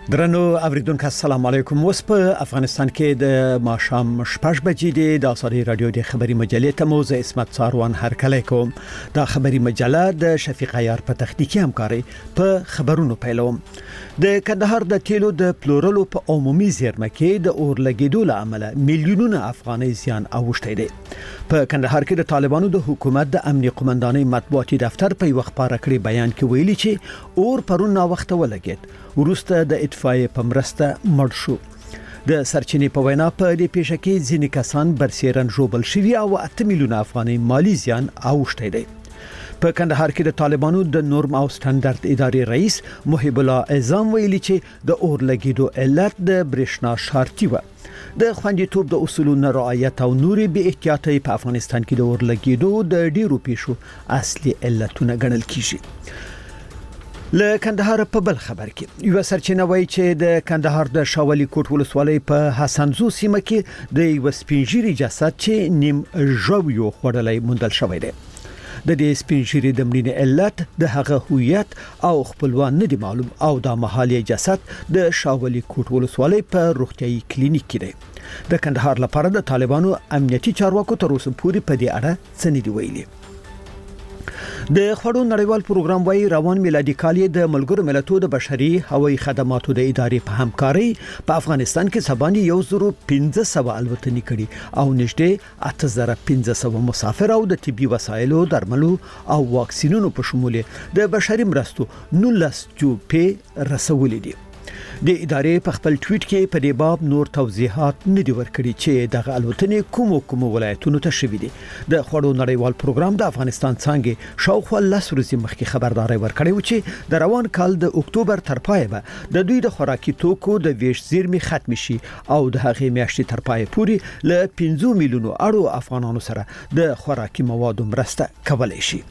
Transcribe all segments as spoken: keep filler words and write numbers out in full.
درنو اوریدونکو السلام علیکم. اوس په افغانستان کې د ماښام شپږ بجې دی. د ازادي رادیو د خبري مجلې ته موزه اسمت څاروان هرکلی کوم. د خبري مجله د شفیق عیار په تخنیکی همکاري په خبرونو پیلوم. د کندهار د تیلو د پلورلو په عمومي زیرمه کې د اور لګیدو له امله میلیونونه افغانۍ زیان اوښتی دی. په کندهار کې د طالبانو د حکومت د امنیه قومندانۍ مطبوعاتي دفتر په یو خبره کړی بیان کې ویلي چې اور پرون نا وخت ولګید ورسته د اطفائیې په مرسته مړ شو. د سرچینې په وینا په دې پیښه کې ځینې کسان برسېرن ژوبل شوي او اته میلیونه افغانۍ مالی زیان اوښتی دی. په کندهار کې د طالبانو د نورم او سټانډرد ادارې رئیس محب الله اعظم ویلي چې د اور لګیدو علت د برېښنا شارتي و. د خوندیتوب د اصولونو رعایت او نوري به احتیاطي په افغانستان کې د اور لګیدو د ډیرو پیښو اصلي علتونه ګڼل کیږي. له کندهار په بل خبر کې یو سرچینه وایي چې د کندهار د شاولي کوټ ولسوالۍ په حسنزو سیمه کې د یو سپینجيري جسد چې نیم ژویو خړلای موندل شوی دی. د دې سپینجيري د مړینې علت د هغه هویت او خپلوان نه دی معلوم او د محلي جسد د شاولي کوټ ولسوالۍ په روغتيایي کلینیک کې دی. د کندهار لپاره د طالبانو امنیتي چارواکو تر اوسه پورې په دې اړه څه نه دی ویلي. د خړو نړیوال پروګرام وايي روان میلادي کال د ملګرو ملتونو د بشري هوایي خدماتو د ادارې په همکاري په افغانستان کې سباني یو زرو پنځه سوه الوتنې کړي او نږدې اته زره پنځه سوه مسافر او د طبي وسایلو درملو او واکسینونو په شمول د بشري مرستو نولس جوپې رسولې دي. د ادارې په خپل ټویټ کې په دې باب نور توضیحات نه دی ورکړي چې دغه الوتنې کوم کوم ولایتونو ته شوې دي. د خړو نړیوال پروګرام د افغانستان څنګه شاوخوا لس ورځې مخکې خبرداري ورکړې و چې د روان کال د اکتوبر تر پایه به د دوی د خوراکي توکو د ویش زیرمې ختم شي او د هغې میاشتې تر پایه پورې له پنځه میلیونو اړو افغانانو سره د خوراکي موادو مرسته کولای شي.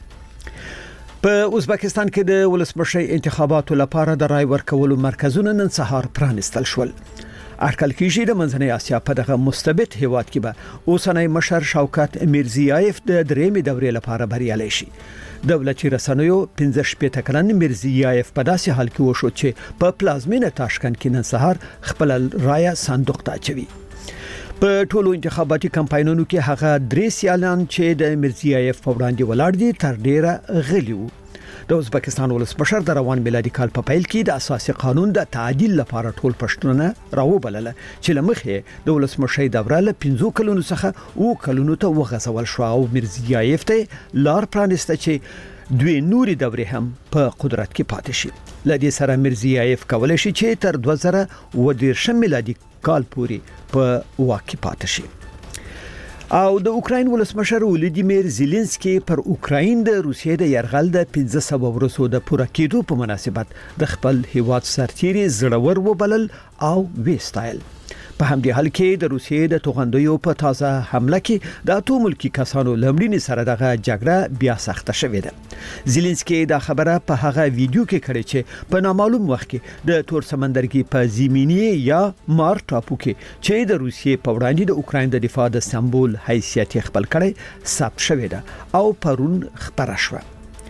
په ازبکستان کې د ولسمشر انتخاباتو لپاره د رای ورکولو مرکزونه نن سهار پرانستل شول. اټکل کېږي د منځنۍ اسیا په دغه مستبد هیواد کې به اوسنۍ مشر شوکت میرزیایف د درېمې دورې لپاره بریالي شي. دولتي رسنیو پنځه شپېته کلن میرزیایف په داسې حال کې وشو چې په پلازمینه تاشکند کې نن سهار خپل رای صندوق ته اچوي. په ټولو انتخاباتي کمپاینونو کې هغه درې سیالان چې د میرزیایف په وړاندې ولاړ دي تر ډیره غلي وو. د ازبکستان ولسمشر د روان میلادي کال په پیل کې د اساسي قانون د تعدیل لپاره ټول پښتونونه راوبلله چې لمخې د ولسمشر دوره له پنځو کلونو څخه او کلونو ته وغځول شو او میرزیایف ته لار پرانسته چې دوی نوري دورې هم په قدرت کې پاتې شي. لدې سره میرزیایف کولای شي چې تر دوه زره اووه دېرشم میلادي کال پورې په واک پاتې شي. او د اوکراین ولسمشر ولادیمیر زيلنسکي پر اوکراین د روسیې د يرغل د پنځه سوه ورځو د پوره کېدو په مناسبت د خپل هیواد سرتیري زړور وبلل او ویستایل. په همدې حال کې د روسیې د توغندیو په تازه حمله کې د اتو ملکی کسانو لمړینې سره دغه جګړه بیا سخته شوې ده. زيلنسکي دا خبره په هغه ویډیو کې کړې چې په نامعلوم وخت کې د تور سمندرګي په زمینی یا مار ټاپو کې چې د روسیې په وړاندې د اوکراین د دفاع د سمبول حیثیت خپل کړي ثبت شوې ده او پرون خبره شوه.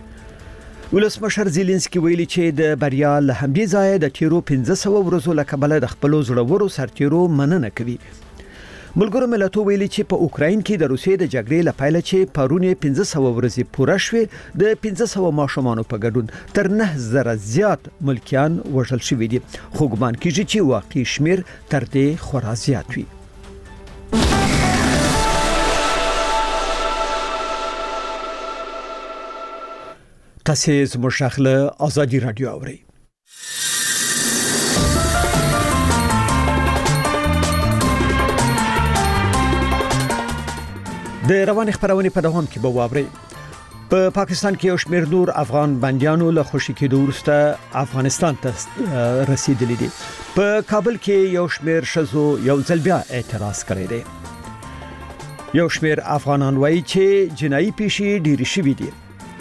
ولسمشر زيلنسکي ویلي چې د بریا له همدې ځای د تیرو پنځه سوه ورځو له کبله د خپل زړورو سرتیرو مننه کوي. ملګرو ملتونو ویلي چې په اوکراین کې د روسیې د جګړې له پیله چې پرونې پنځه سوه ورځې پوره شوې د پنځه سوه ماشومانو په ګډون تر نه زره زیات ملکیان وژل شوي دي خو ګمان کیږي چې واقعي شمیر تر دې خورا زیات وي. تاسو زموږ شاخله ازادي رادیو اورئ. د روان خبرونه په دوام کې به واورئ. په پا پاکستان کې یو شمېر نور افغان بنديانو له خوشي کېدو وروسته افغانستان ته رسیدلي دي. په کابل کې یو شمېر شزو یو ځل بیا اعتراض کړی دی. یو شمېر افغانان وایي چې جنایي پیښې ډېرې شوې دي.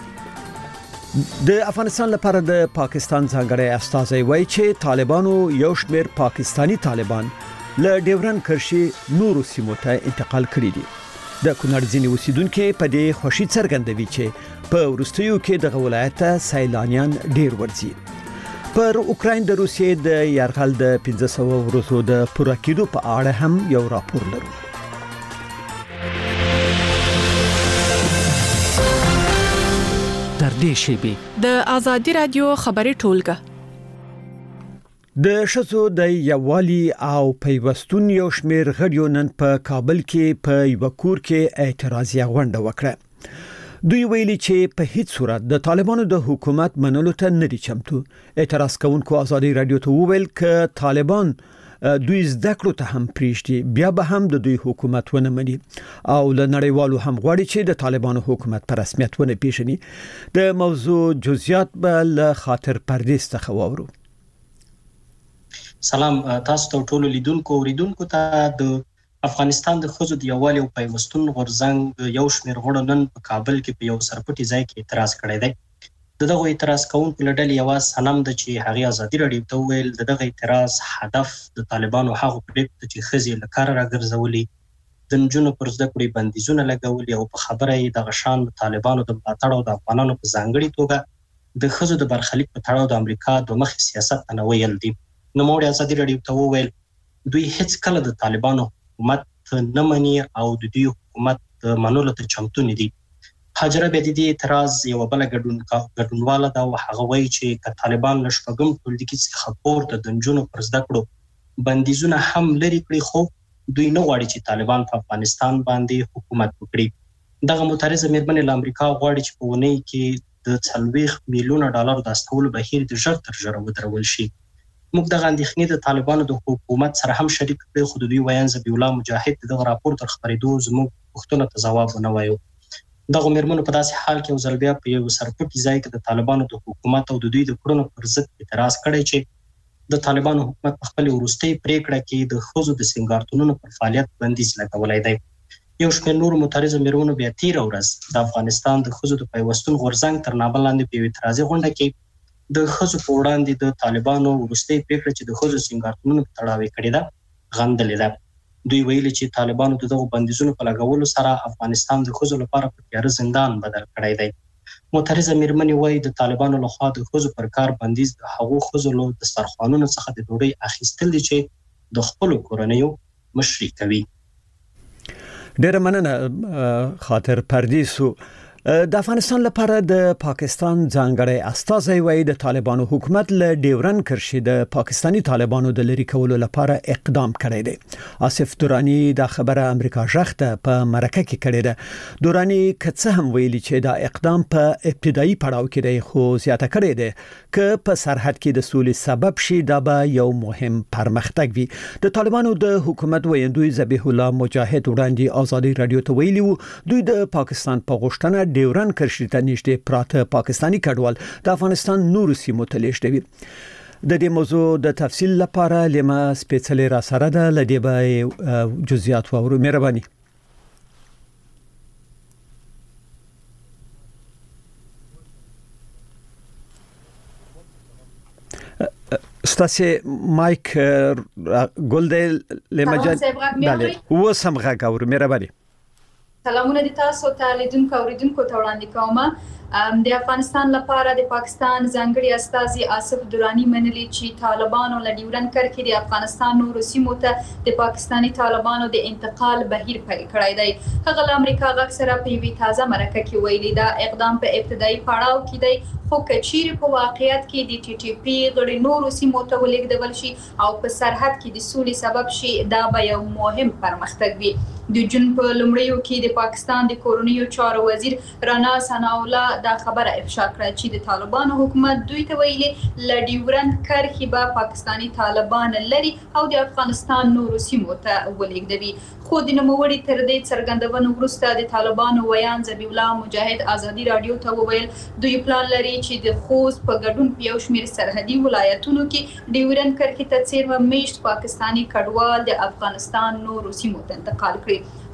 د افغانستان لپاره د پاکستان ځانګړی استازی وایي چې طالبانو یو شمېر پاکستانی طالبان له ډیورن کرښې نورو سیمو ته انتقال کړي دي. د کونړ ځینې اوسیدونکو په دې خوشي څرګندوي چې په ورستیو کې د ولایت سیلانیان ډیر ورځي. پر اوکراین د روسیې د یرغل د پنځه سوه ورځو د پوره کېدو په اړه هم یو راپور لرو. تر دې شیبې د آزادي رادیو خبري ټولګه د شذو د یوالي او پیوستون یو شمېر غړیو نن په کابل کې په یو کور کې اعتراضي غونډه وکړه. دوی ویلي چې په هیڅ صورت د طالبانو د حکومت منلو ته نه دي چمتو. اعتراض کوونکو آزادي رادیو ته وویل ک طالبان دوی زده کړو ته هم پریشتي بیا به هم د دوی حکومت ونه مني او له نړیوالو هم غواړي چې د طالبانو حکومت په رسمیت ونه پیژني. د موضوع جزئیات به له خاطر پردیس څخه واورو. سلام تاسو ته ټول لیدونکو اوریدونکو ته د افغانستان د ښځو د یووالي او پیوستون غورځنګ یو شمېر غړو نن په کابل کې په یو سرپټي ځای کې اعتراض کړی دی. دغه اعتراض کوونکو له ډلې یوه صنم ده چې هغې ازادي راډیو ته وویل د دغه اعتراض هدف د طالبانو هغو پرېکړو ته چې ښځې له کاره راګرځولي، د نجونو پر زده کړې بندیزونه لګولي او په خبره یې دغه شان د طالبانو د ملاتړ او د افغانانو په ځانګړې توګه د ښځو د برخلیک په تړاو د امریکا دوه مخي سیاست ته نه ویل دي. نوموړي ازادي راډیو ته وویل دوی هیڅ کله د طالبانو حکومت نه مني او د دوی حکومت منلو ته چمتو نه دي. حاجره بیا د دې اعتراض یوه بله ګډونواله ده او هغه وایي چې که طالبان له شپږم ټولګي څخه پورته د نجونو پر زده کړو بندیزونه هم لرې کړي، خو دوی نه غواړي چې طالبان په افغانستان باندې حکومت وکړي. دغه معترضه مېرمنې له امریکا غواړي چې په اونۍ کې د څلوېښت میلیونه ډالرو د استولو بهیر د ژر تر ژره ودرول شي. موږ دغه اندېښنې د طالبانو د حکومت سره هم شریک کړې، خو د دوی ویاند ذبیح الله مجاهد دغه راپور تر خپرېدو زموږ پوښتنو ته ځواب ونه وایو. دغه مېرمنو په داسې حال کې یو ځل بیا په یو سرپټي ځای کې د طالبانو د حکومت او د دوی د کړنو پر ضد اعتراض کړی چې د طالبانو حکومت په خپلې وروستۍ پرېکړه کې د ښځو د سینګارتونونو پر فعالیت بندیز لګولی دی. یو شمېر نورو معترضو مېرمنو بیا تېره ورځ د افغانستان د ښځو د پیوستون غورځنګ تر نامه لاندې په یو اعتراضي غونډه کې د ښځو په وړاندې د طالبانو وروستۍ پرېکړه چې د ښځو سینګارتونونو په تړاو یې کړې ده غندلې ده. دوی ویلي چې طالبانو د دغو بندیزونو په لګولو سره افغانستان د ښځو لپاره په تیاره زندان بدل کړی دی. معترضه مېرمنې وایي د طالبانو لخوا د ښځو پر کار بندیز د هغو ښځو له دسترخوانونو څخه د ډوډۍ اخیستل دي چې د خپلو کورنیو مشري کوي. ډېره مننه خاطر پردیسو. د افغانستان لپاره د پاکستان ځانګړی استازی وایي د طالبانو حکومت له ډیورن کرښې د پاکستانی طالبانو د لرې کولو لپاره اقدام کړی دی. آصف دورانی دا خبره امریکا ژغ ته په مرکه کې کړې ده. دورانی که څه هم ویلي چې دا اقدام په ابتدایي پړاو کې دی، خو زیاته کړې ده که په سرحد کې د سولې سبب شي دا به یو مهم پرمختګ وي. د طالبانو د حکومت ویاندوی ذبیح الله مجاهد وړاندې آزادي رادیو ته ویلي وو دوی د پاکستان په غوښتنه ډیورن کرښې ته نږدې پراته پاکستانی کډوال د افغانستان نورو سیمو ته لیږدوي. د دې موضوع د تفصیل لپاره لیما سپیڅلې را سره ده، لدې به جزئیات واورو. مهرباني. ستاسو مایک ګل دی لیما جان. بله اوس هم غږ اورو. مهرباني. سلامونه دي تاسو ته لیدونکو اوریدونکو ته وړاندې کوم. د افغانستان لپاره د پاکستان ځانګړي استازي آصف دورانی منلي چې طالبانو له ډیورن کرښې د افغانستان نورو سیمو ته د پاکستانی طالبانو د انتقال بهیر پیل کړی دی. هغه له امریکا غږ سره په یوې تازه مرکه کې ویلي دا اقدام په ابتدایي پړاو کې دی، خو که چیرې په واقعیت کې د ټي ټي پي غړي نورو سیمو ته ولېږدول شي او په سرحد کې د سولې سبب شي دا به یو مهم پرمختګ وي. د جون په لومړیو کې د پاکستان د کورنیو چارو وزیر رانا ثناءالله دا خبره افشا کړه چې د طالبانو حکومت دوی ته ویلي له ډیورن کرښې به پاکستانی طالبان لري او د افغانستان نورو سیمو ته ولېږدوي. خو د نوموړي تر دې څرګندونو وروسته د طالبانو ویاند ذبیح الله مجاهد آزادي رادیو ته وویل دوی پلان لري چې د خوست په ګډون په یو شمېر سرحدي ولایتونو کې ډیورن کرښې ته څېرمه میشت پاکستانی کډوال د افغانستان نورو سیمو ته انتقال کړي. خو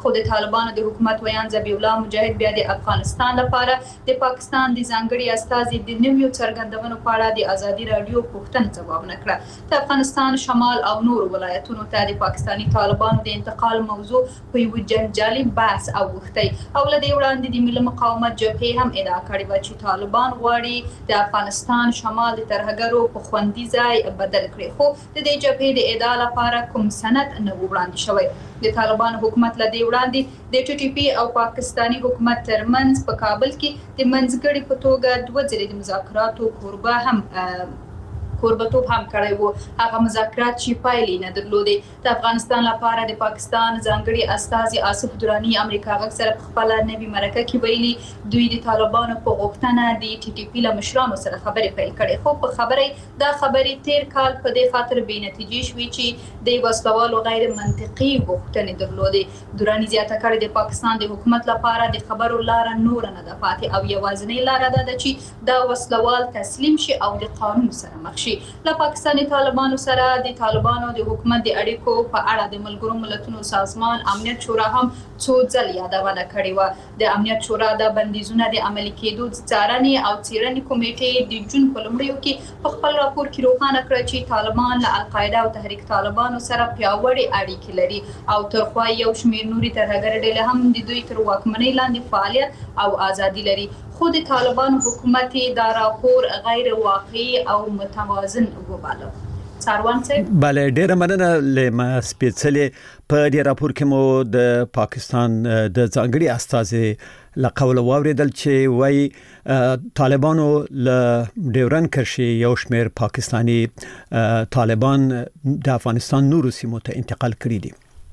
خو د طالبانو د حکومت ویان ذبیح الله مجاهد بیا د افغانستان لپاره د پاکستان د ځانګړي استازي د نویو څرګندونو په اړه د ازادي رادیو پوښتنه ځواب نه کړه. د افغانستان شمال او نور ولایتونو ته د پاکستاني طالبانو د انتقال موضوع په یو جنجالي بحث اوښتی او له دې وړاندې د ملي مقاومت جبهې هم ادعا کړې وه چې طالبان غواړي د افغانستان شمال د ترهګرو په خوندي ځای بدل کړي، خو د دې جبهې د ادعا لپاره کوم سند نه و وړاندې شوی. د طالبان حکومت له دې وړاندې د ټي ټي پی او پاکستاني حکومت ترمنځ په کابل کې د منځګړي په توګه دوه ځلې د مذاکراتو کوربه هم کوربتوب هم کړی وو. هغه مذاکرات چې پایلې نه درلودې. د افغانستان لپاره د پاکستان ځانګړي استازي آصف دراني امریکا غږ سره په خپله نوې مرکه کې ویلي دوی د طالبانو په غوښتنه د ټي ټي پی له مشرانو سره خبرې پیل کړې، خو په خبرې دا خبرې تیر کال په دې خاطر بې نتیجې شوې چې د وسلوالو غیر منطقي غوښتنې درلودې. دراني زیاته کړې د پاکستان د حکومت لپاره د خبرو لاره نور نه ده پاتې او یوازینۍ لاره دا ده چې دا وسلوال تسلیم شي او د قانون سره مخ شي. له پاکستاني طالبانو سره د طالبانو د حکومت د اړیکو په اړه د ملګرو ملتونو سازمان امنیت شورا هم څو ځل یادونه کړې وه. د امنیت شورا د بندیزونه د عملي کېدو څارنې او څېړنې کمیټې د جون په لومړیو کې په خپل راپور کې روښانه کړه چې طالبان له القاعده او تحریک طالبانو سره پیاوړې اړیکې لري او ترخوا یو شمېر نوري ترهګر ډلې هم د دوی تر واکمنۍ لاندې فعالیت او ازادي لري، خو د طالبانو حکومت دا راپور غیر واقعي او متوازن وباله. ساروان صاحب بله ډیره مننه. لما سپیڅلې په دې راپور کې مو د پاکستان د ځانګړي استازي له قوله واوریدل چې وایي طالبانو له ډیورن کرښې یو شمېر پاکستاني طالبان د افغانستان نورو سیمو ته انتقال کړي دي.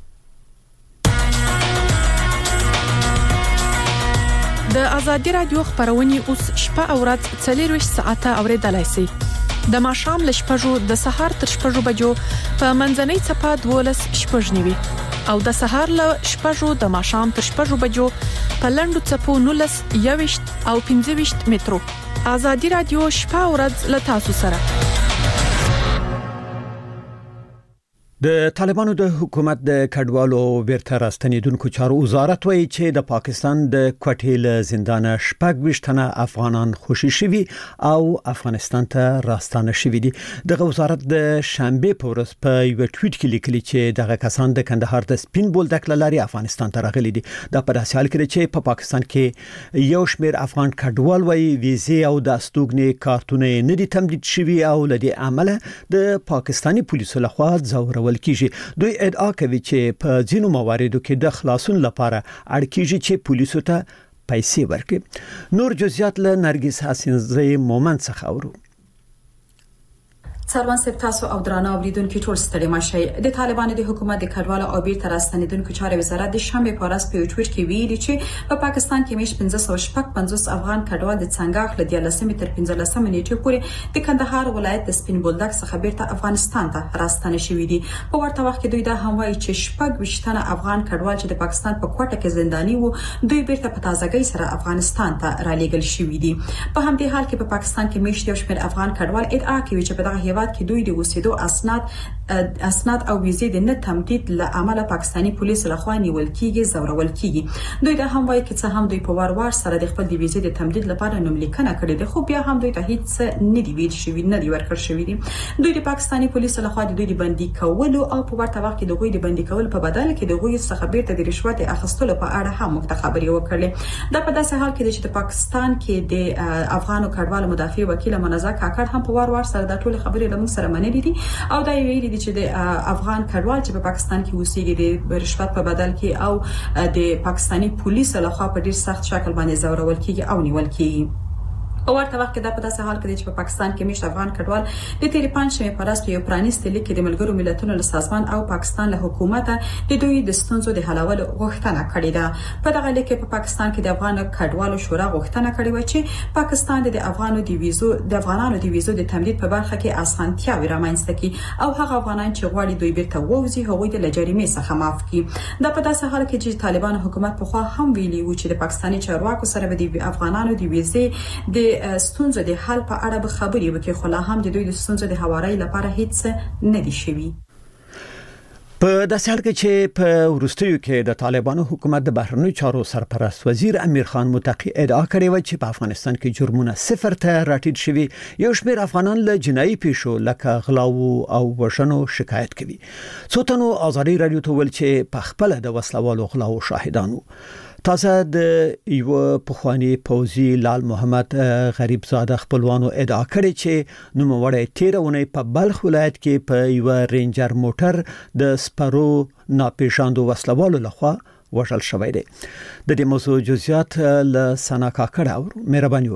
د ازادي رادیو خبرونه اوس شپه او ورځ څلور ساعته اوریدلای شئ. د ماښام ل شپږو د سهار تر شپږو بجو په منځنۍ چپه دولس شپږ نیوي او د سهار ل شپږو د ماښام تر شپږو بجو په لندو چپو نولس یويشت او پنځه مترو. ازادي رادیو شپه او ورځ ل تاسو سره. د طالبانو د حکومت د کډوالو بیرته راستنیدونکو چارو وزارت وایي چې د پاکستان د کوټې له زندان شپږ ویشت تنه افغانان خوشي شوي او افغانستان ته راستانه شوي دي. دغه وزارت د شنبه په ورځ په یو ټویټ کې لیکلي چې دغه کسان د کندهار د سپین بولدک لاري افغانستان ته راغلي دي. دا په داسې حال کې چې په پاکستان کې یو شمېر افغان کډوال وایي ویزې او د استوګنې کارتونه نه دي تمدید شوي او لدې عمله د پاکستاني پولیسو لخوا ځورول کیږي. دوی ادعا کوي چې په ځینو مواردو کې د خلاصون لپاره اړ کیږي چې پولیسو ته پیسې ورکړي. نور جزئیات له نرګس حسینزۍ مومند څخه اورو. سروان سپ تاسو او درانه اوریدونکو ټول ستړي ماشي. د طالبانو د حکومت د کډوالو او بیرته راستنیدونکو چارې وزارت د شنبه په ورځ په ټویټ کې ویلي چې په پاکستان کې مش پنځه سوه شپږ پنځوس افغان کډوال د څنګه خل د لسمې تر پنځلسمې نیټې پورې د کندهار ولایت د سپین بولدک څخه بیرته افغانستان ته راستنه شوي دي. په ورته وخت کې دوی دا هم وایي چې شپږ ویشت تنه افغان کډوال چې د پاکستان په کوټه کې زنداني وو دوی بیرته په تازګۍ سره افغانستان ته رالېږل شوي دي. په همدې حال کې په پاکستان کې مش یو شمېر افغان کډوال ادعا کوي چې په دغه هیواد کې دوی د اوسېدو اسناد اسناد او ویزې د نه تمدید له امله پاکستاني پولیس لخوا نیول کیږي زورول کیږي. دوی دا هم وایي چې څه هم دوی په وار وار سره د خپل د ویزې د تمدید لپاره نوملیکنه کړې ده، خو بیا هم دوی ته هیڅ نه دی ویل شوی نه دی ورکړل شوی دي. دوی د پاکستاني پولیس لخوا د دوی د بندي کولو او په ورته وخت کې د دوی د بندي کول په بدل کې د دوی څخه بیرته د رشوت اخیستلو په اړه هم مخابري وکړي. دا په داسې حال کې چې د پاکستان کې د افغانو کډوالو مدافع وکیل منازع کاکړ هم په وار وار سره د ټول خبرې لمن سره منلي دي او دا ویلي دي چې د افغان کډوال چې په پاکستان کې اوسېږي د رشوت په بدل کې او د پاکستاني پولیسو لخوا په ډیر سخت شکل باندې زورول کیږي او نیول کیږي. په ورته وخت کې دا په داسې حال کې دی چې په پاکستان کې مشت افغان کډوال د تیرې پنځمې په ورځ په یو پرانیستي لیک کې د ملګرو ملتونو له سازمان او پاکستان له حکومت د دوی د ستونزو د حلولو غوښتنه کړې ده. په دغه لیک کې په پاکستان کې د افغان کډوالو شورا غوښتنه کړې و چې پاکستان د افغانو د ویزو د افغانانو د ویزو د تمدید په برخه کې اسانتیاوې رامنځته کړي او هغه افغانان چې غواړي دوی بیرته ووځي هغوی د جریمې څخه معاف کړي. دا په داسې حال کې چې طالبان حکومت په خوا هم ویلي و چې د پاکستاني چارواکو سره د افغانانو د ویزې د ستونزو د حل په اړه به خبرې وکړي، خو لا هم د دوی د ستونزو د هواري لپاره هیڅ نه دي شوي. په داسې حال کې چې په وروستیو کې د طالبانو حکومت د بهرنیو چارو سرپرست وزیر امیر خان متقی ادعا کړې و چې په افغانستان کې جرمونه صفر ته راټیټ شوي، یو شمېر افغانان له جنایي پیښو لکه غلاو او وژنو شکایت کوي. څو تنو ازادي رادیو ته ویل چې په خپل د وسلوالو غلاو شاهدانو. تازه د یو پخوانی پوزي لال محمد غریب زاده خپلوانو ادعا کړې چې نوموړی تیرونه په بلخ ولایت کې په یو رینجر موټر د سپرو ناپېژاندو وسلوالو لخوا وژل شوی دی. د دې موضوع جزئیات له سنا کاکړ او مهرباني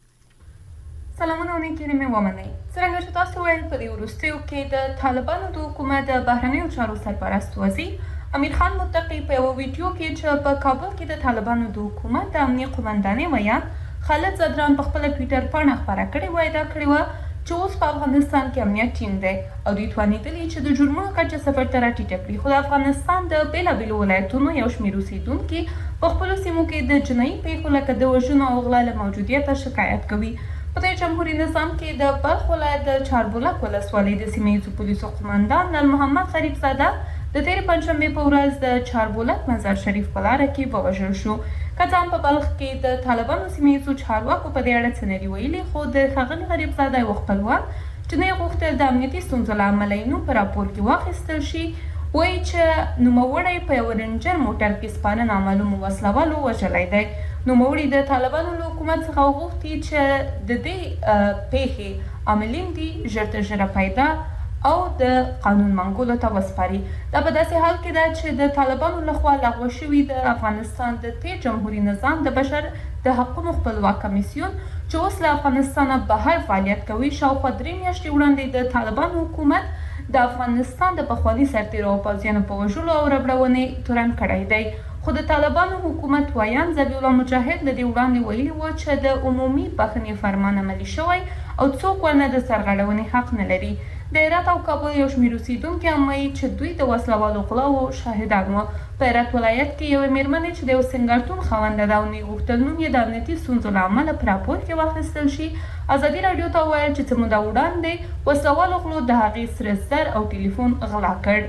وکړئ. سلامونه نیکې مې ومنئ. څنګه چې تاسو ویل په دې وروستیو کې د طالبانو د حکومت د بهرنیو چارو سرپرست وزیر امیر خان متقی په یو ویډیو کې چې په کابل کې د طالبانو د حکومت د امنیه قومندانې ویان خالد زدران په خپل ټوئیټر باندې خبره کړې وای دا کړې و چې اوس په افغانستان کې امنیت ټینګ دی او دوی توانیدلي چې د جرمونو کچه صفر ته راټیټه کړي. خو د افغانستان د بیلابیلو ولایتونو یو شمېر اوسیدونکي په خپلو سیمو کې د جنایي پیښو لکه د وژنو او غلا له موجودیته شکایت کوي. په دې جمهوریت نظام کې د بلخ ولایت د چاربولک ولسوالۍ د سیمه ییزو پولیسو قومندان لال محمد غریب زاده د تیر پنځمې په ورځ د چاربولک مزار شریف په لاره کې ووژل شو. کڅان په بلخ کې د طالبانو سیمه ییزو چارواکو په دې اړه څه نه دي ویلي، خو د ښاغلي غریب زاده یو خپلوان چې نه غوښتل د امنیتي ستونزو له امله یې نوم په راپور کې واخیستل شي، وایي چې نوموړی په یو رینجر موټر کې سپانه نامعلومو وسلوالو وژلی دی. نوموړي د طالبانو له حکومت څخه وغوښتي چې د دې پیښې عاملین دي ژر تر ژره پیدا او د قانون منګولو ته وسپاري. دا په داسې حال کې ده چې د طالبانو لخوا لغوه شوي د افغانستان د تیر جمهوریت نظام د بشر د حقوقو خپلواک کمیسیون چې اوس له افغانستانه بهر فعالیت کوي شاوخوا درې میاشتې وړاندې د طالبانو حکومت د افغانستان د پخواني سرتیرو او پوځیانو په وژلو او ربړونې تورن کړی دی. خو د طالبانو حکومت ویان ذبیح الله مجاهد له دې وړاندې ویلي و چې د عمومي بخښنې فرمان عملي شوی او څوک ورنه د سرغړونې حق نه لري. د هرات او کابل یو شمېر اوسیدونکي هم وایي چې دوی د وسلوالو غلاو شاهدان وو. په هرات ولایت کې یوې مېرمنې چې د یو سینګارتون خاونده ده او نه غوښتل نوم یې د امنیتي ستونزو له امله په راپور کې واخیستل شي، ازادي راډیو ته وویل چې څه موده وړاندې وسلوالو غلو د هغې سره زر او ټلیفون غلا کړ.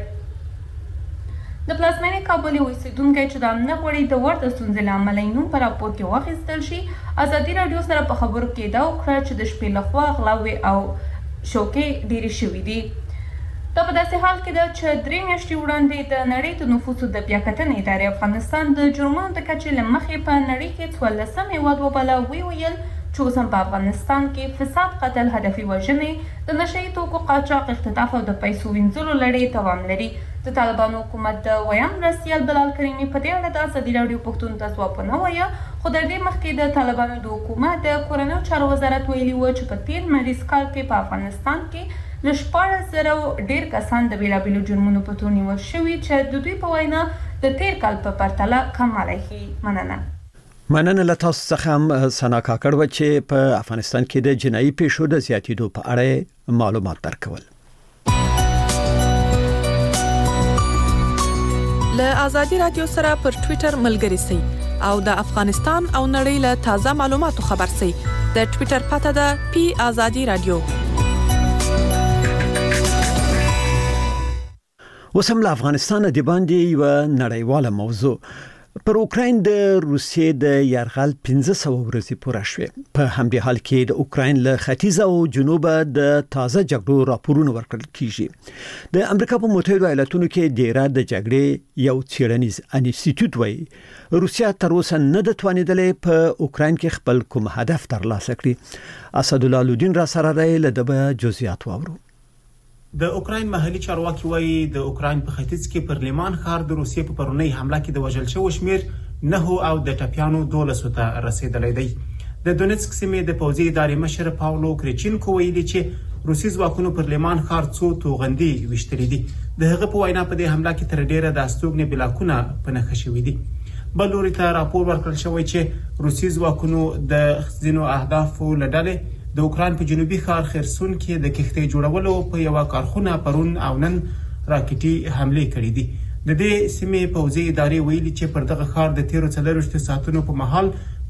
د پلازمینې کابل یو اوسیدونکی چې د امنه غواړي د ورته ستونزې له امله یې نوم په راپور کې واخیستل شي، ازادي راډیو سره په خبرو کې ادعا وکړه چې د شپې لخوا غلاوې او شوکې ډېرې شوي دي. دا په داسې حال کې ده چې درې میاشتې وړاندې د نړۍ د نفوسو د بیاکتنې ادارې افغانستان د جرمونو د کچې له مخې په نړۍ کې څوارلسم هېواد وباله. ویې ویل چې اوس هم په افغانستان کې فساد، قتل، هدفي وژنې، د نشه یي توکو قاچاق، اختطاف او د پیسو وینځلو لړۍ دوام لري. د طالبانو حکومت د ویان مرستیال بلال کریمي په دې اړه د ازادي راډیو پښتون ته ځواب ونه وایه، خو د دې مخکې د طالبانو د حکومت د کورنیو چارو وزارت ویلي و چې په تیر لمریز کال کې په افغانستان کې له شپاړس زره ډېر کسان د بېلابېلو جرمونو په تور نیول شوي چې د دوی په وینا د تیر کال په پرتله کم والی ښیي. مننه. مننه له تاسو څخه هم سنا کاکړ و چې په افغانستان کې د جنایي پیښو د زیاتېدو په اړه معلومات درکول. له آزادي رادیو سره پر ټوئیټر ملګري سئ او د افغانستان او نړۍ له تازه معلوماتو خبر سئ. د ټوئیټر پته ده پی آزادي رادیو. وسم له افغانستان د باندې یو نړیواله موضوع پر اوکراین د روسیې د یرغل پنځه سوه ورځې پوره شوې. په همدې حال کې د اوکراین له ختیځ او جنوب د تازه جګړو راپورونه ورکړل کیږي. د امریکا په متحده ایالاتونو کې د ایران د جګړې یو څېړنیز انسټیټیوټ وایي روسیا تر اوسه نه د توانیدلې په اوکراین کې خپل کوم هدف ترلاسه کړي. اسدالله لودین را سره دی له دبه جزئیات واورو. د اوکراین محلي چارواکي وایي د اوکراین په ختیځ کې پر لیمان ښار د روسیې په پرونۍ حمله کې د وژل شوو شمیر نه او د ټپیانو دولسو ته رسیدلی دی. د دونیتسک سیمې د پوځي ادارې مشر پاولو کریچینکو ویلي چې روسي ځواکونو پر لیمان ښار څو توغندي ویشتلي دي. د هغه په وینا په دې حمله کې تر ډیره د استوګنې بلاکونه په نښه شوي دي. بل لوري ته راپور ورکړل شوی چې روسي ځواکونو د ځینو اهدافو له ډلې د اوکراین په جنوبي ښار خرسون کې د کښتۍ جوړولو په یوه کارخونه پرون او نن راکټي حملې کړې دي. د دې سیمې پوځي ادارې ویلي چې پر دغه ښار د تیرو څلوېښتو ساعتونو په مهال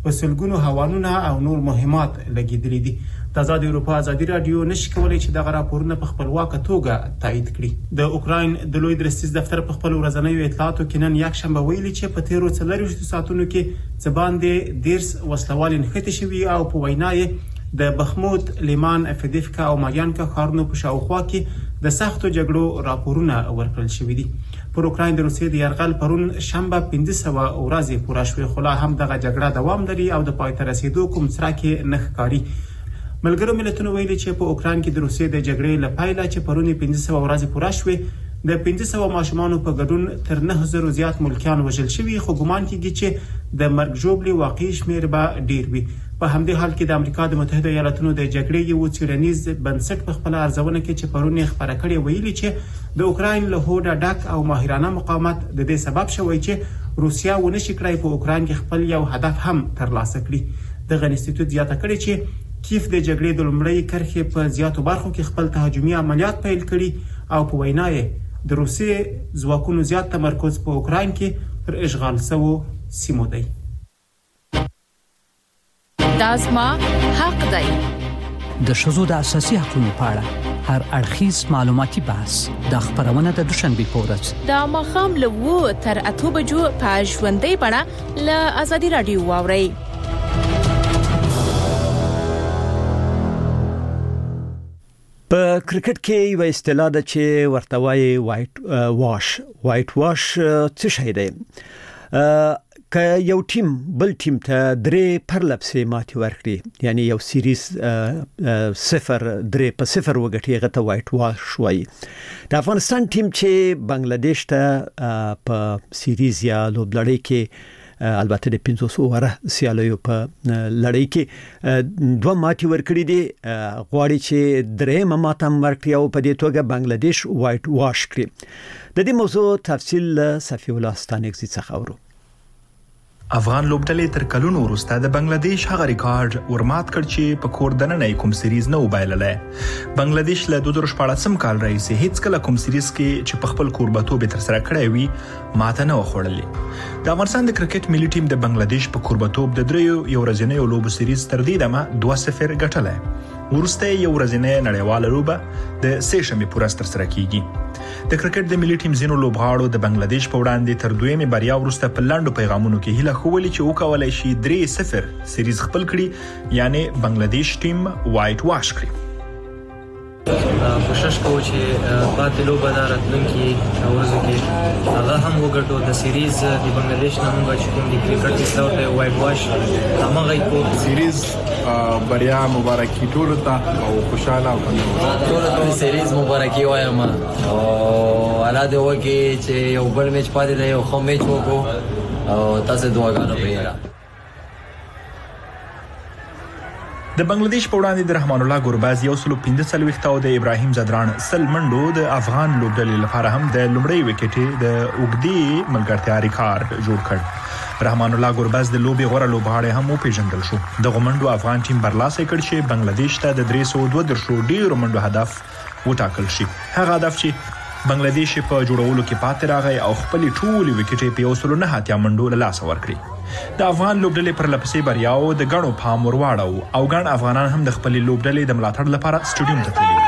په سلګونو هوانونه او نور مهمات لګیدلي دي. د آزاد اروپا ازادي رادیو نشي کولای چې دغه راپورونه په خپلواکه توګه تایید کړي. د اوکراین د لوی درستیز دفتر په خپل ورځنیو اطلاعاتو کې نن یک شنبه ویلي چې په تیرو څلورویشتو ساعتونو کې څه باندې دیرس وسلوال نښتې شوي او په وینا یې د بخموت، لیمان، افدیفکا او مایانکا ښارونو په شاوخوا کې د سختو جګړو راپورونه ورکړل شوي دي. پر اوکراین د روسیې د یرغل پرون شنبه پنځه سوه ورځې پوره شوې، خو لا هم دغه جګړه دوام لري او د پای ته رسیدو کوم څرک یې نه ښکاري. ملګرو ملتونو ویلي چې په اوکراین کې د روسیې د جګړې له پیله چې پرون پنځه سوه ورځې پوره شوې، د پنځه سوه ماشومانو په ګډون تر نه زره زیات ملکیان وژل شوي، خو ګمان کېږي چې د مرګ ژوبلې واقعي شمېر به ډیر وي. په همدې حال کې د امریکا د متحده ایالاتونو د جګړې یو څیړنیز بنسټ په خپل ارزونه کې چې پرون یې خبره کړې ویلي چې د اوکراین له هوډه ډک او ماهرانه مقاومت د دې سبب شوی چې روسیا ونه شي کړای په اوکراین کې خپل یو هدف هم ترلاسه کړي. دغه انسټیټیوټ زیاته کړې چې کیف د جګړې د لومړۍ کرښې په زیاتو برخو کې خپل تهاجمي عملیات پیل کړي او په وینا یې د روسیې ځواکونو زیات تمرکز په اوکراین کې پر اشغال شوو سیمو دی. دازما حق دی. د ښځو د اساسي حقوقو په اړه هر اړخیز معلوماتي بحث د خبرونه د دوشنبه په ورځ د ماښام له اووه تر اته بجو په ژوندۍ بڼه له آزادي رادیو واورئ. په کرکټ کې یو اصطلاح ده چې ورته وایي وایټ واش. وایټ واش څه شی دی؟ که یو ټیم بل ټیم ته درې پرلپسې ماتې ورکړي، یعنی یو سیریز صفر درې په صفر وګټي، هغه ته وایټ واش وایي. د افغانستان ټیم چې بنگلاديش ته په سیریز یا لوبلړۍ کې البته د پنځوس اوره سیالیو په لړۍ کې دوه ماتې ورکړي دي، غواړي چې درېمه ماته ورکړي او په دې توګه بنگلاديش وایټ واش کړي. د دې موضوع تفصیل صفی الله ستانکزي څخه اورو. افغان لوبډلې تر کلونو وروسته د بنگلاديش هغه ریکارډ ورمات کړ چې په کور دننه کوم سیریز نه وبایلله. بنگلاديش له دوه زره شپاړسم کال راهیسې هیڅ کله کوم سیریز کې چې په خپل کوربتوب تر سره کړی وي ماته نه وخوړلې. د افغانستان د کرکټ ملي ټیم د بنگلاديش په کوربتوب د دریو یو ورځنیو لوبو سیریز تر دې دمه دوه صفر ګټلای. ورسته یو ورځنی نړیواله لوبه د سه شنبه پورې تر سره کیږي. د کرکټ د ملي ټیم زینو لوبغاړو د بنگلاديش په وړاندې تر دویمه بریا وروسته په لاندو پیغامونو کې هیله خوولې چې وکولای شي درې صفر سیریز خپل کړي، یعنی بنگلاديش ټیم وایټ واش کړي. کوشش کوو چې پاتې لوبه دا راتلونکي ورځو کې هغه هم وګټو. د سیریز د بنگلاديش نه موږ چې کوم د کرکټ اصلاح ته وایټ واش همغه کو سیریز بریا مبارکي ټول ته او خوشاله او ټول ته سیریز مبارکي وایم او الله دې وکړي چې یو بل میچ پاتې دی، یو خو میچ وکړو او تاسو دعاګانې وکړئ. د بنگلاديش په وړاندې د رحمان الله ګورباز یو سلو پنځه څلوېښت او د ابراهیم زدران سل منډو د افغان لوبډلې لپاره هم د لومړۍ وکټې د اوږدې ملګرتیا ریکارډ جوړ کړ. رحمان الله ګورباز د لوبې غوره لوبغاړی هم وپیژندل شو. د غونډو افغان ټیم برلاسه کړ چې بنگلاديش ته د درې سوه دوه دیرش ډیرو منډو هدف وټاکل شي. هغه هدف چې بنگلاديش په جوړولو کې پاتې راغی او خپل ټول وکټې په یو سلو نه اتیا منډو له لاسه ورکړي. د افغان لوبډلې پر لپسې بریاو د غړو پام ورواړو او ګڼ افغانان هم د خپل لوبډلې د ملاتړ لپاره سټډیوم ته تللي.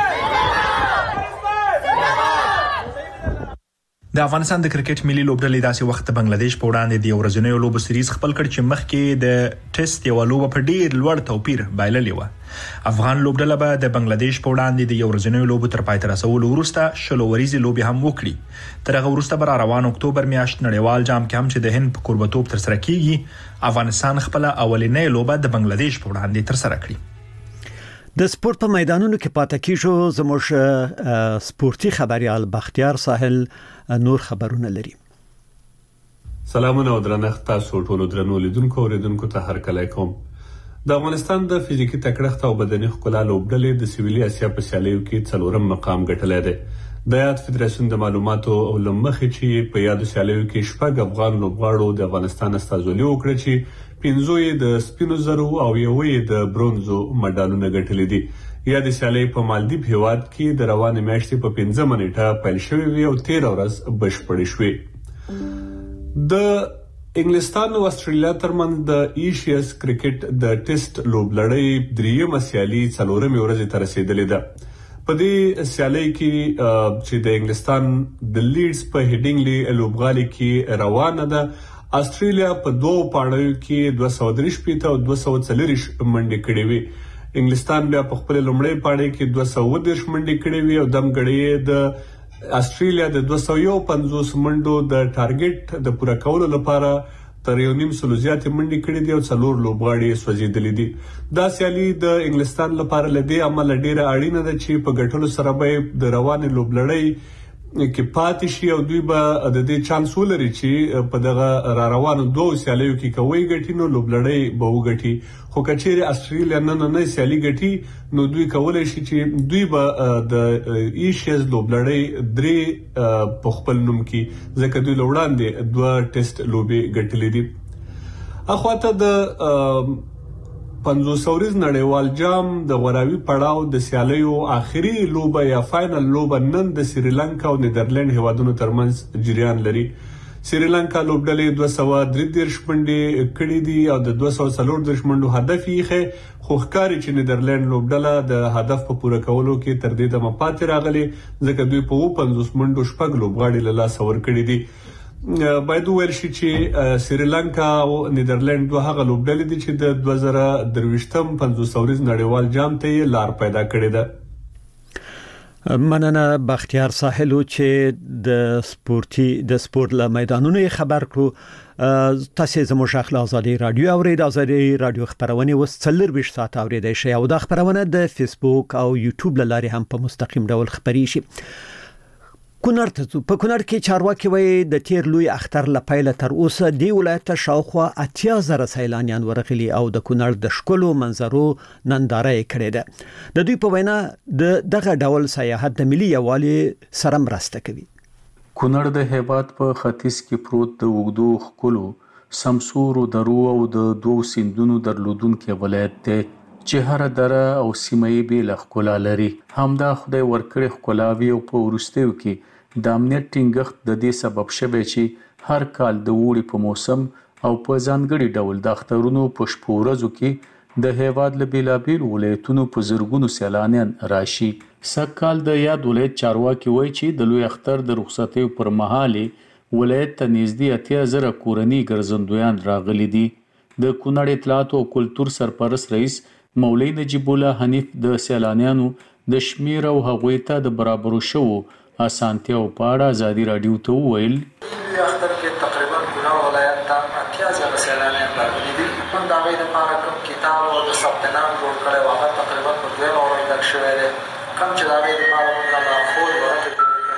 د افغانستان د کرکټ ملي لوبډلې داسې وخت د بنگلاديش په وړاندې د یو ورځنیو لوبو سیریز خپل کړ چې مخکې د ټیسټ یو لوبه په ډیر لوړ توپیر بایللې و. افغان لوبډله به د بنگلاديش په وړاندې د یو ورځنیو لوبو تر پای ته رسولو وروسته شلو ورځې لوبې هم وکړي. تر هغه وروسته به روان اکتوبر میاشت نړیوال جام کې هم چې د هند په کوربتوب تر سره کیږي، افغانستان خپل اولنۍ لوبه د بنگلاديش په وړاندې تر سره کړي. د سپورت په میدانونو کې پاتې کیږو. زموږ سپورتي خبريال بختیار ساحل نور خبرونه لري. سلامونه او درنښت تاسو ټولو درنو لیدونکو او اوریدونکو ته هرکلی کوم. د افغانستان د فزیکي تکړښت او بدني ښکلا لوبډلې د سویلي اسیا په سیالیو کې څلورم مقام ګټلی دی. د یاد فدراسیون د معلوماتو او لمخې چې په یادو سیالیو کې شپږ افغان لوبغاړو د افغانستان استازولي وکړه چې پنځه یې د سپینو زرو او یو یې د برونزو مډالونه ګټلي دي. یاد سیالي په مالدیپ هیواد کې د روانې میاشتې په پنځمه نیټه پیل شوې وي او تیره ورځ بشپړې شوې. د انګلستان او استرالیا ترمنځ د ایشیاس کرکټ د ټیسټ لوبلړۍ دریمه سیالي څلورمې ورځې ته رسیدلې ده. په دې سیالي کې چې د انګلستان د لیډز په هډینګلي لوبغالي کې روانه ده، استرالیا په دوه پاړیو کې دوه سوه درې شپېته او دوه سوه څلور منډې کړې وي. انګلستان بیا په خپل لومړی پاړی کې دوه سوه دېرش منډې کړې وي او دمګړې د استرالیا د دوه سوه پنځوس منډو د ټارګټ د پوره کولو لپاره تر یو نیم سلو زیاتې منډې کړې دي او څلور لوبغاړي سوځېدلې دي. دا سیالي د انګلستان لپاره له دې امله ډیره اړینه ده چې په ګټلو سره به د روانې لوبلړۍ کې پاتې شي او دوی به د دې چانس ولري چې په دغه را روانو دوه سیالیو کې کوي ګټي نو لوبلړۍ به وګټي. خو کچېره استرالیا نن نه سیالي ګټي نو دوی کولای شي چې دوی به د ایشیاز لوبلړۍ درې په خپل نوم کې ځکه دوی لوړاندې دوه ټیسټ لوبي ګټلې دي. اخواته د پنځوس ورځ نړیوال جام د غوراوي پړاو د سیالیو آخري لوبه یا فائنل لوبه نن د سریلانکا او نیدرلند هیوادونو ترمنځ جریان لري. سریلانکا لوبډلې دوه سوه درې دېرش منډې کړې دي او د دوه سوه څلور دېرش منډو هدف یې ښه، خو ښکاري چې نیدرلند لوبډله د هدف په پوره کولو کې تر دې دمه پاتې راغلي ځکه دوی په اووه پنځوس منډو شپږ لوبغاړي له لاسه ورکړي دي. باید وویل شي چې سریلانکا او نیدرلند دوه هغه لوبډلې دي چې د دوه زره درویشتم پنځوس ورځ نړیوال جام ته لار پیدا کړې ده. مننه بختیار ساحلو چې د سپورتي د سپورت له میدانونو خبر کړو. تاسو زموږ خپل ازادي رادیو اورید ازادي رادیو خبرونه وس څلور بیش ساعت اوریدای شي او د خبرونه د فیسبوک او یوټیوب لاري هم په مستقیم ډول خبري شي. کونړ ته په کونړ کې چارواکي وایي د تیر لوی اختر لپاره تر اوسه دی ولایت شاوخوا اتیا زره سیلانیان ورغلي او د کونړ د شکلو منظرو ننداره کړې ده. د دوی په وینا د دغه ډول سیاحت د ملي یووالي سره مرسته کوي. کونړ د هیواد په ختیځ کې پروت د وګدو خکلو سمسور درو او د دوه سیندونو درلودونکو ولایت ته چې هر دره او سیمې به لخلا لري. همدا خدای ورکړي خلاوي او په ورستیو کې د امنیت ټینګښت د دې سبب شوی چې هر کال د وړي په موسم او په ځانګړي ډول د اخترونو په شپو ورځو کې د هیواد له بیلابیل ولایتونو په زرګونو سیلانیان راشي. سږکال د یاد ولایت چارواکي وایي چې د لوی اختر د رخصتیو پر مهال ولایت ته نږدې اتیا زره کورنۍ ګرځندویان راغلي دي. د کونړ اطلاعات او کلتور سرپرست رئیس مولوی نجیب الله حنیف د سیلانیانو د شمیر او هغوی ته د برابرو شوو اسانتیا او پاړه ازادي رادیو ته ویل اختر کې تقریبا کونړ ولایت ته اتیا زره سیلانیان راغلي دي. په دا غي د پاره کوم کتاب او د ثبت نام جوړ کړي واغه تقریبا په دوه اورو د شوې ده کوم چې دا غي د پاره موږ لا خور ورته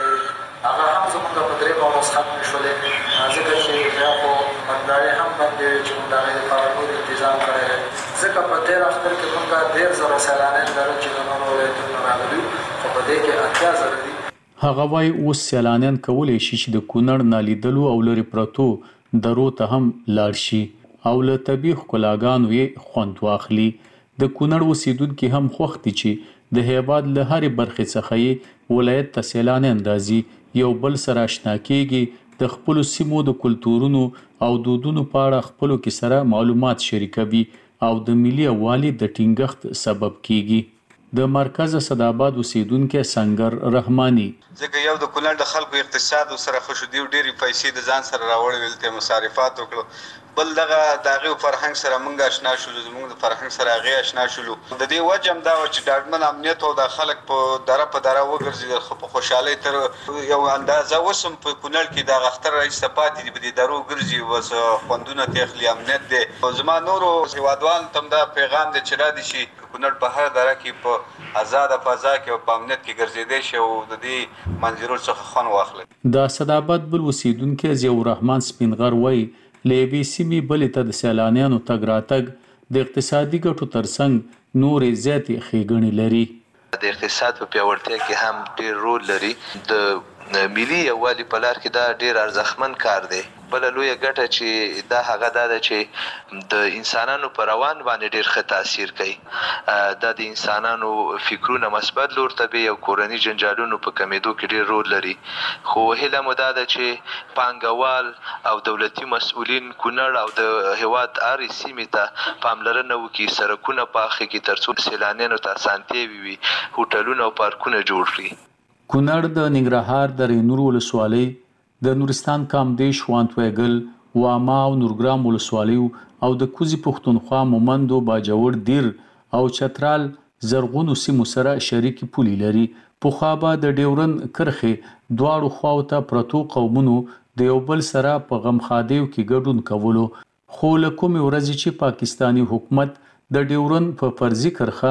کړي هغه هم زموږ په درې اورو ختم شولې ځکه چې بیا په منداري هم باندې چې دا غي د پاره نور تنظیم کړي ځکه په دې اختر کې موږ ډېر زره سیلانیان درو چې نور ولایتونو راغلي په دې کې اتیا زره دي. هغه وای اوس سیلانیان کولای شي چې د کونړ نالیدلو او لري پرتو درو ته هم لاړ شي او له طبيعي ښکلاګانو یې خوند واخلي. د کونړ اوسیدونکو هم خوښ دي چې د هیواد له هرې برخې څخه یې ولایت ته سیلانیان راځي، یو بل سره آشنا کیږي، د خپل سیمو د کلتورونو او دودونو په اړه خپلو کې سره معلومات شریکوي او د ملي یووالي د ټینګښت سبب کیږي. د مرکز صداباد اوسیدونکو سنگر رحماني ځکه یو د کونړ د خلکو اقتصاد سره خوشو دی ډېری پیسې د ځان سره راوړل ولته مصارفات وکړو، بل دغه دغه فرهنګ سره مونږ آشنا شولو، زموږ د فرهنګ سره هغه آشنا شولو. د دې وجه هم دا چې ډاډمن امنیت او د خلک په دره په دره وګرځي په خوشحالي تر یو اندازه وسم په کونړ کې د اختر رئیس پاتې دی په درو ګرځي وس خوندونه تخلی امنیت دی. زما نورو هیوادوال تم دا پیغام دی چې را دي شي کونړ په هر دره کې په آزاد فضا کې او په امنیت کې ګرځیدي شي او د دې منظرو څخه خون واخلي. د صدابت بل اوسیدونکو زیور رحمان سپینغر وای لیوی سیمې بلې ته د سیلانیانو تګ راتګ د اقتصادي ګټو ترڅنګ نورې زیاتې ښېګڼې لري. د اقتصاد په پیاوړتیا کې هم ډېر رول لري. د ملي یووالي په لار کې دا ډېر ارزښتمن کار دی بل لوی ګټه چې دا هغه ده چې د انسانانو پر روان باندې ډیر ښه تاثیر کوي. دا د انسانانو فکرونه مثبت لور ته به او کورنۍ جنجالونو په کمیدو کې ډیر رول لري. خو هله مو دا ده چې پانګوال او دولتي مسؤلین کونړ او د هیواد اري سیمې ته پاملرنه وکړي، سرکونه پاخه کې ترڅو سیلانیانو ته اسانتیاوي وي، هوټلونه او پارکونه جوړ کړي. کونړ د ننګرهار د رینور ولسوالۍ، د نورستان کامدیش، وانتویګل، واما او نورګرام ولسوالیو او د کوزي پښتونخوا، مومندو، باجوړ، دیر او چترال زرغونو سیمو سره شریکي پولي لري. پخوا به د ډیورن کرخه دواړو خواو ته پرتو قومونو د یو بل سره په غمخادیو کې ګډون کولو، خو له کومې ورځې چې پاکستانی حکومت د ډیورن په فرضي کرخه